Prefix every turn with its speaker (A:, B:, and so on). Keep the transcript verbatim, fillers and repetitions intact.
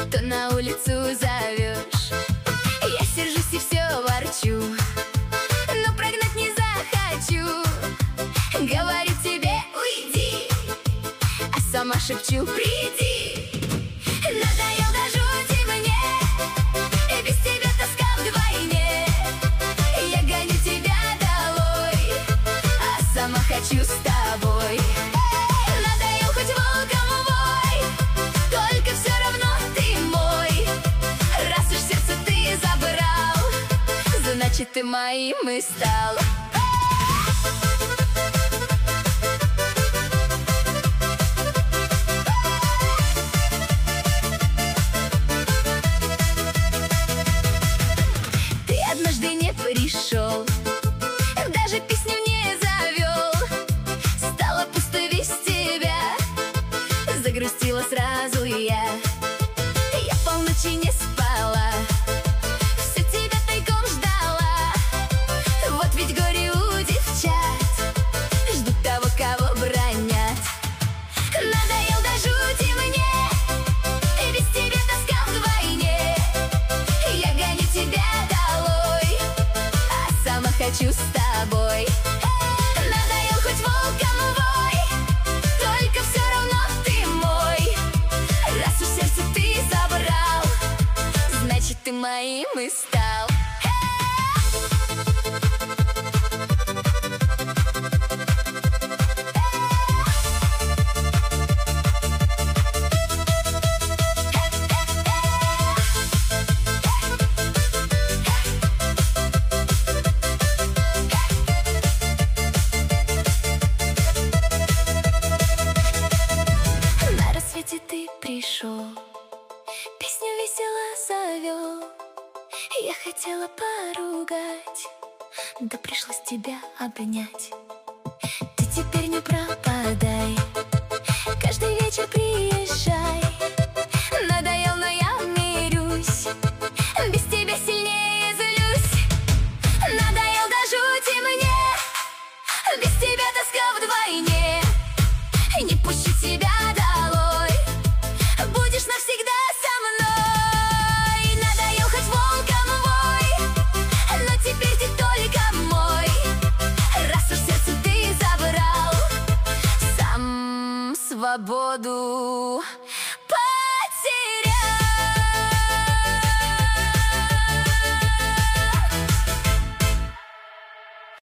A: то на улицу зовешь. Я сержусь и все ворчу, но прогнать не захочу. Говорю тебе уйди, а сама шепчу приди. Надоел до жути мне, и без тебя тоска вдвойне. Я гоню тебя долой, а сама хочу с тобой. Надоел хоть волком вой, только все равно ты мой. Раз уж сердце ты забрал, значит ты моим и стал. Однажды не пришел, даже песню не завел. Стало пусто без тебя, загрустила сразу я. Я полночи не спала, все тебя тайком ждала. Вот ведь горе у девчат, ждут того, кого бронят. Надоел до жути мне, и без тебя тоска вдвойне. Я гоню тебя долой, сама хочу с тобой. Надоел хоть волком вой, только все равно ты мой. Раз уж сердце ты забрал, значит ты моим и стал. Ты пришел, песню весело завел. Я хотела поругать, да пришлось тебя обнять. Ты теперь не пропадай, каждый вечер приезжай.